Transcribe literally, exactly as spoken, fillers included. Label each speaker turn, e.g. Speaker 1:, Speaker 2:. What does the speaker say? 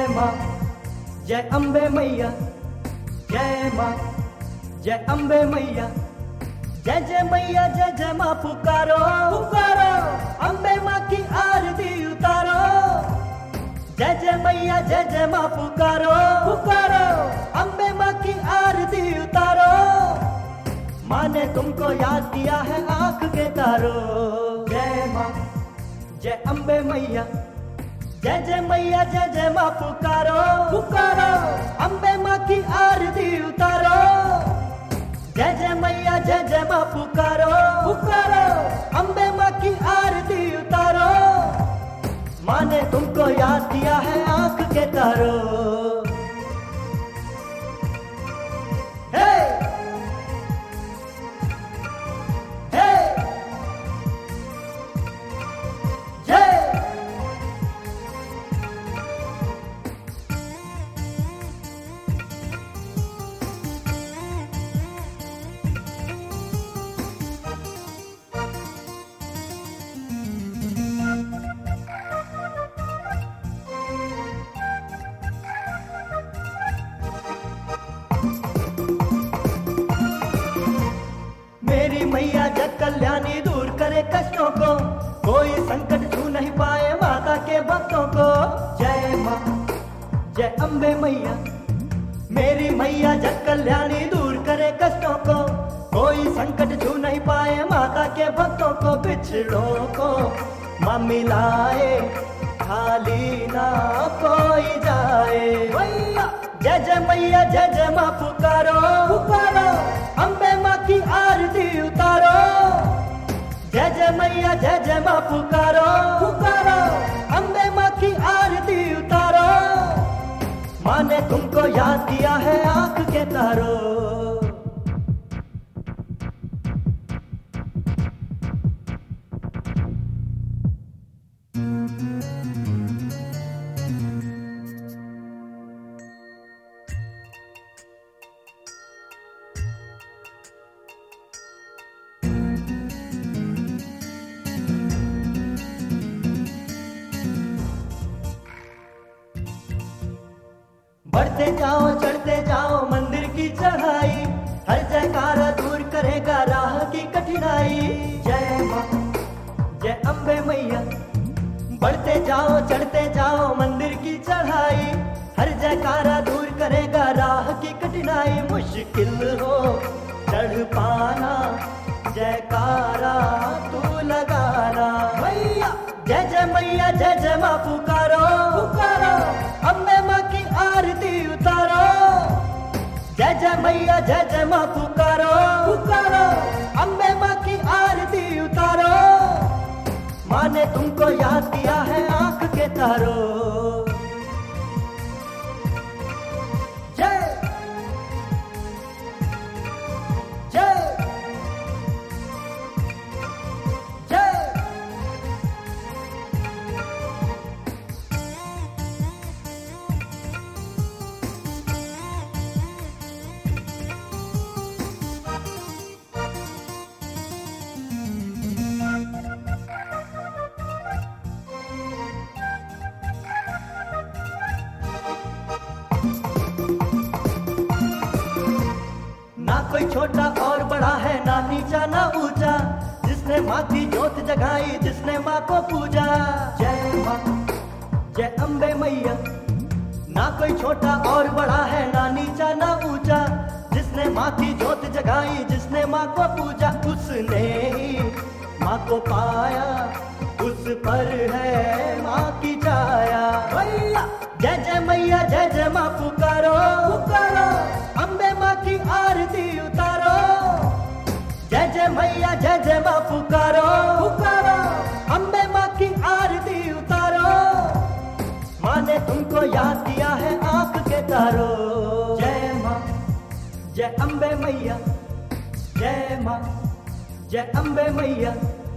Speaker 1: माँ जय अम्बे मैया, जय माँ जय अम्बे मैया, जय जय मैया जय जय माँ पुकारो पुकारो, अम्बे माँ की आरती उतारो। जय जय मैया जय जय माँ पुकारो पुकारो, अम्बे माँ की आरती उतारो। माँ ने तुमको याद किया है आंख के तारो। जय माँ जय अम्बे मैया, जय जय मैया जय जय माँ पुकारो पुकारो, अम्बे माँ की आरती उतारो। जय जय मैया जय जय माँ पुकारो पुकारो, अम्बे माँ की आरती उतारो। माँ ने तुमको याद किया है आंख के तारो। हे हे जय मेरी मैया जग कल्याणी दूर करे कष्टों को, कोई संकट छू नहीं पाए माता के भक्तों को। जय माँ जय अम्बे मैया, मेरी मैया जग कल्याणी दूर करे कष्टों को, कोई संकट छू नहीं पाए माता के भक्तों को। बिछड़ों को माँ मिलाए, खाली ना कोई जाए। जय जय मैया जय जय माँ पुकारो पुकारो, अम्बे माँ की आरती उतारो। जय जय मैया जय जय माँ पुकारो पुकारो, अम्बे माँ की आरती उतारो। माँ ने तुमको याद किया है आंख के तारो। बढ़ते जाओ चढ़ते जाओ मंदिर की चढ़ाई, हर जयकारा दूर करेगा राह की कठिनाई। जय माँ जय अम्बे मैया, बढ़ते जाओ चढ़ते जाओ मंदिर की चढ़ाई, हर जयकारा दूर करेगा राह की कठिनाई। मुश्किल हो चढ़ पाना, जयकारा तू लगाना। मैया जय जय मैया जय जय माँ पुकारो पुकारो, अम्बे माँ की आरती उतारो। जय जय मैया जय जय माँ पुकारो पुकारो, अम्बे माँ की आरती उतारो। माँ ने तुमको याद किया है आंख के तारो। जय जय जय ना कोई छोटा और बड़ा है, ना नीचा ना ऊंचा, जिसने माँ की जोत जगाई जिसने माँ को पूजा। जय माँ जय अम्बे मैया, ना कोई छोटा और बड़ा है, ना नीचा ना ऊंचा, जिसने माँ की जोत जगाई जिसने माँ को पूजा। उसने ही माँ को पाया, उस पर है माँ की छाया। जय जय मैया जय जय माँ पुकारो पुकारो, अम्बे माँ की आरती उतारो। जय जय मैया जय जय माँ पुकारो पुकारो, अम्बे माँ की आरती उतारो। माँ ने तुमको याद किया है आंख के तारो। जय माँ जय अम्बे मैया, जय माँ जय अम्बे मैया।